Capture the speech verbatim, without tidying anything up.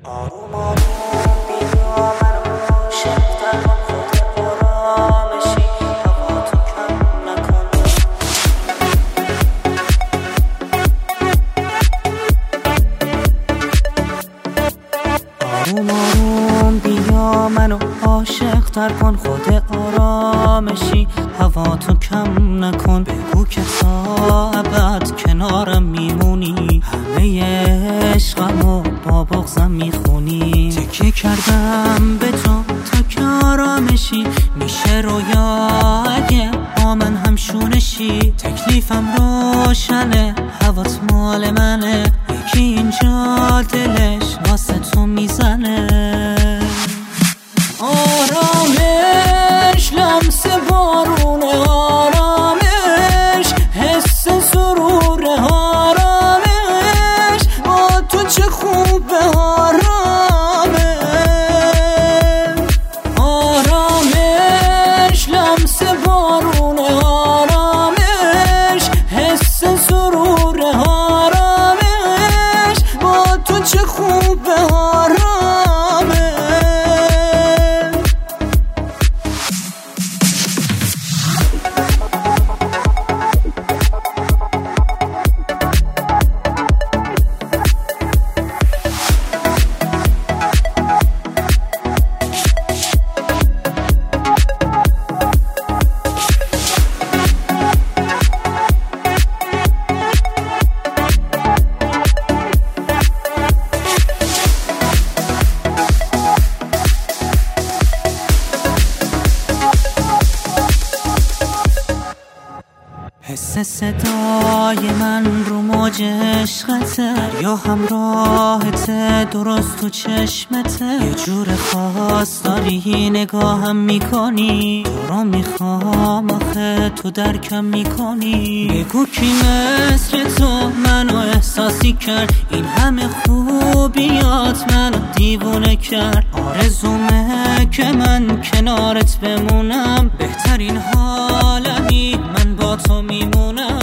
آروم آروم بیا منو عاشق‌تر کن، خود آرامشی هوا تو کم نکن. آروم آروم بیا منو عاشق‌تر کن، خود آرامشی هوا تو کم نکن. بگو که تا ابد کنارم میمونی، همه عشقمو با بغضم میخونی. تکیه کردم به تو تا که آرامشی، میشه رویا اگه با من همشونشی. تکلیفم روشنه، هوات مال منه، یکی اینجا دلش واسه تو میزنه. آرامش لمس بارونه، آرامش حس سرور، آرامش با تو چه خوبه، آرامش آرامش لمس بارونه، آرامش حس سرور، آرامش با تو چه خوبه، آرامش. حس صدای من رو موج عشقته، یا همراهته درست تو چشمته. یه جور خاص داری نگاهم میکنی، تو رو میخوام آخه تو درکم میکنی. بگو کی مثل تو منو احساسی کرد، این همه خوبیات منو دیوونه کرد. آرزومه که من کنارت بمونم، بهترین حالمی من با تو میمونم.